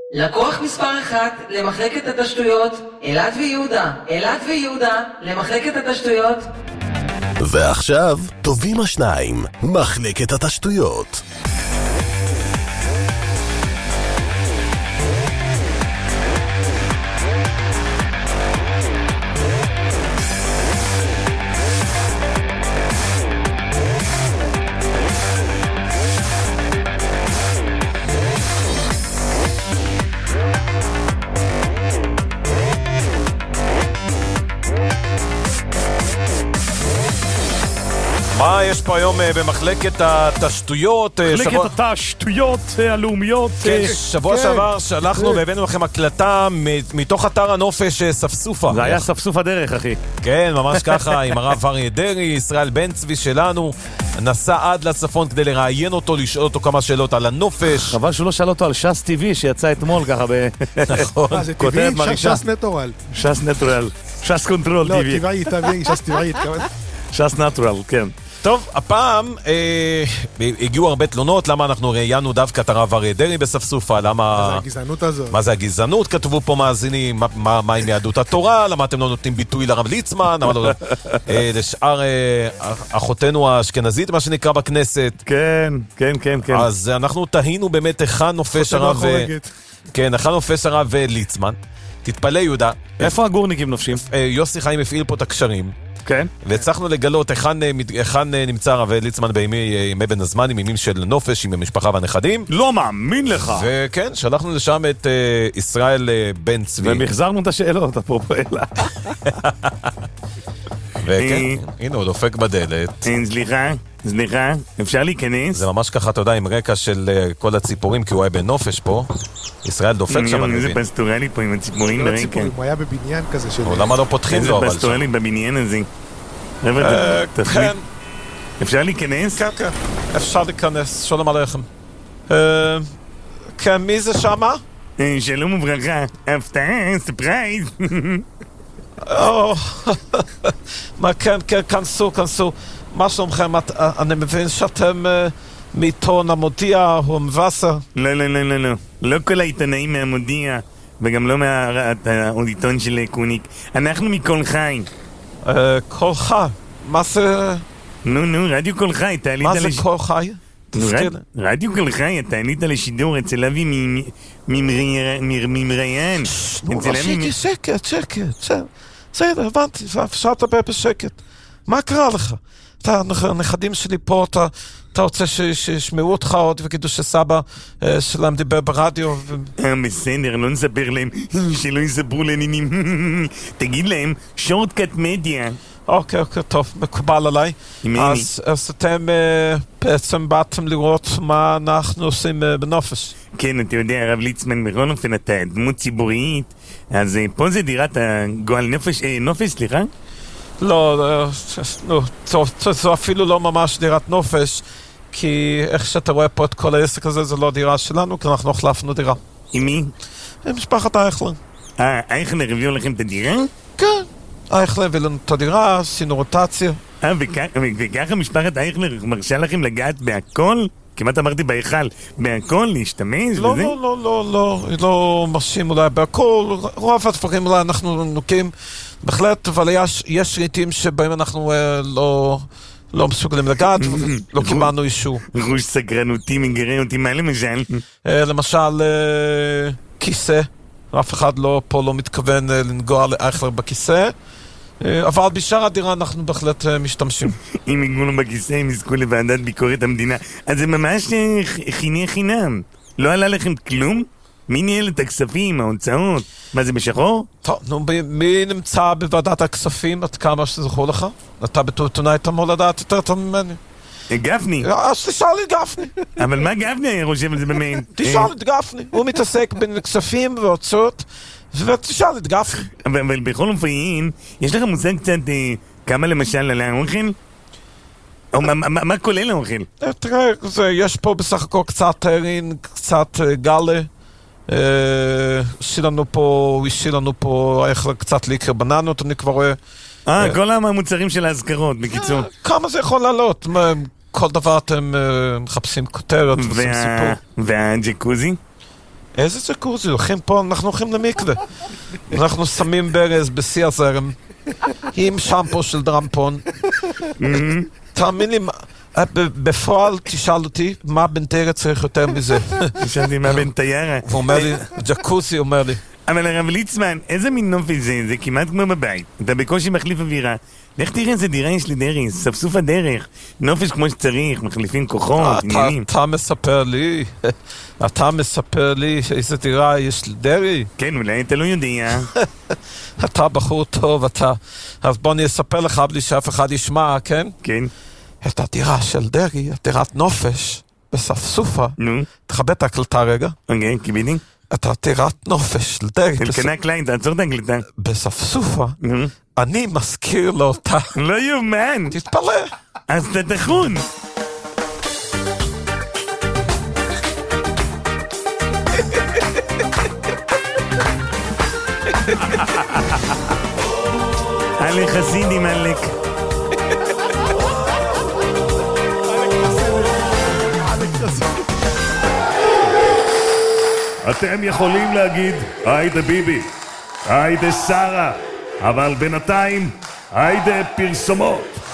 לקוח מספר 1 למחלקת התשתיות, אילת ויהודה. אילת ויהודה למחלקת התשתיות. ועכשיו, טובים השניים, מחלקת התשתיות. מה יש פה היום במחלקת התשתיות? מחלקת התשתיות הלאומיות. כן, שבוע שעבר שלחנו והבאנו לכם הקלטה מתוך אתר הנופש ספסופה. זה היה ספסוף הדרך, אחי. כן, ממש ככה, עם הרב אריה דרעי, ישראל בן צבי שלנו, נסע עד לצפון כדי לראיין אותו, לשאול אותו כמה שאלות על הנופש. חבל שהוא לא שאל אותו על שס טבעי שיצא אתמול ככה נכון. זה טבעי? שס נטורל. שס נטורל. שס קונטרול טבעי. לא, טבעי, שס טבעי. שס נטורל, כן. טוב, הפעם הגיעו הרבה תלונות, למה אנחנו ראיינו דווקא את הרב אריה דרעי בספסופה, למה... מה זה הגזענות הזאת? מה זה הגזענות? כתבו פה מאזינים, מה עם יהדות התורה, למה אתם לא נותנים ביטוי לרב ליצמן, למה לא... לשאר אחותינו האשכנזית, מה שנקרא בכנסת. כן, כן, כן, כן. אז אנחנו תהינו באמת היכן נופש הרב... כן, היכן נופש הרב ליצמן. תתפלא יהודה. איפה הגורניקים נופשים? יוסי חיים הפעיל פה את הקשרים. כן. והצלחנו לגלות היכן נמצא הרב ליצמן בימי בין הזמן, עם ימים של נופש, עם המשפחה והנכדים. לא מאמין לך. וכן, שלחנו לשם את ישראל בן צבי. ומחזרנו את השאלות, אפרופו אלה. וכן, הנה הוא דופק בדלת. סליחה, אפשר להיכנס? זה ממש ככה, אתה יודע, עם רקע של כל הציפורים, כי הוא היה בנופש פה. ישראל דופק שם, אני מבין. איזה פסטורלי פה עם הציפורים ברקע. הוא היה בבניין כזה של... למה לא פותחים לו, אבל איזה פסטורלי בבניין הזה. כן. אפשר להיכנס? כן, כן. אפשר להיכנס, שלום עליכם. כן, מי זה שמה? שלום וברכה. הפתעה, ספרייז. כן, כן, כנסו. מה שלומכם? אני מבין שאתם מעיתון המודיע או מבשר? לא. לא כל העיתונאים מהמודיע, וגם לא מהעיתון של קוניק. אנחנו מכל חי. כל חי? מה זה? נו, רדיו כל חי. מה זה כל חי? רדיו כל חי, אתה עלית לשידור אצל אבי ממריין. שקט. בסדר, הבנתי, אפשר לדבר בשקט. מה קרה לך? הנכדים שלי פה, אתה רוצה שישמעו אותך עוד וגידו שסבא שלהם דיבר ברדיו? בסדר, לא נספר להם, שלא יספרו לעניינים. תגיד להם, שורטקאט מדיה. אוקיי, טוב, מקובל עליי. אז אתם בעצם באתם לראות מה אנחנו עושים בנופש. כן, אתה יודע, הרב ליצמן, בכל אופן אתה דמות ציבורית, אז פה זה דירת הגועל נופש, סליחה? לא, זו אפילו לא ממש דירת נופש, כי איך שאתה רואה פה את כל העסק הזה, זה לא דירה שלנו, כי אנחנו החלפנו דירה. עם מי? עם משפחת אייכלר. אייכלר הביאו לכם את הדירה? כן, אייכלר הביא לנו את הדירה, עשינו רוטציה. וככה משפחת אייכלר מרשה לכם לגעת בהכל? כמעט אמרתי בהיכל, בהכל להשתמש? לא מרשים אולי בהכל, רוב הדברים אולי אנחנו נוקים בהחלט, אבל יש רהיטים שבהם אנחנו לא מסוגלים לגעת, לא קיבלנו אישור. ראש סגרנותי מגרה אותי, מה למשל? למשל, כיסא, אף אחד פה לא מתכוון לנגוע לאייכלר בכיסא, אבל בשאר הדירה אנחנו בהחלט משתמשים. אם יגעו לו בכיסא, הם יזכו לוועדת ביקורת המדינה. אז זה ממש חינם. לא עלה לכם כלום? מי ניהל את הכספים, ההוצאות? מה זה בשחור? טוב, נו, מי נמצא בוועדת הכספים? עד כמה שזכור לך? אתה בתור עיתונאי אתה אמור לדעת יותר טוב ממני. גפני. אז תשאל את גפני. אבל מה גפני היה חושב על זה באמת? תשאל את גפני. הוא מתעסק בין כספים והוצאות, ותשאל את גפני. אבל בכל אופן, יש לך מושג קצת כמה למשל על האוכל? או מה כולל האוכל? תראה, יש פה בסך הכל קצת טרין, קצת גלה. השאיר לנו פה קצת ליקר בננות, אני כבר רואה. כל המוצרים של ההזכרות, בקיצור. כמה זה יכול לעלות? כל דבר אתם מחפשים כותרת ועושים סיפור. והג'קוזי? איזה ג'קוזי? אנחנו הולכים למקווה. אנחנו שמים ברז בשיא הזרם, עם שמפו של דרמפון. תאמין לי, בפועל תשאל אותי, מה בן תיירה צריך יותר מזה? תשאלתי מה בן תיירה. הוא אומר לי, ג'קוזי אומר לי. אבל הרב ליצמן, איזה מין נופי זה? זה כמעט כמו בבית. אתה בקושי מחליף אווירה. לך תראה איזה דירה יש לי דרך, ספסוף הדרך. נופש כמו שצריך, מחליפים כוחות, עניינים. אתה מספר לי איזה דירה יש לי דרי? כן, אולי אתה לא יודע. אתה בחור טוב, אז בוא אני אספר לך בלי שאף אחד ישמע, כן? כן. את הדירה של דרי, דירת נופש, בספסופה. נו. תכבד את ההקלטה רגע. אוקיי, כיביני. אתה דירת נופש של דרי. אלקנה קליין, תעצור את ההקלטה. בספסופה. אני מזכיר לו אותה. לא יומן. תתפלא. אז אתה תכון. אלך חסידי מלך. אתם יכולים להגיד היידה ביבי, היידה שרה, אבל בינתיים היידה פרסומות.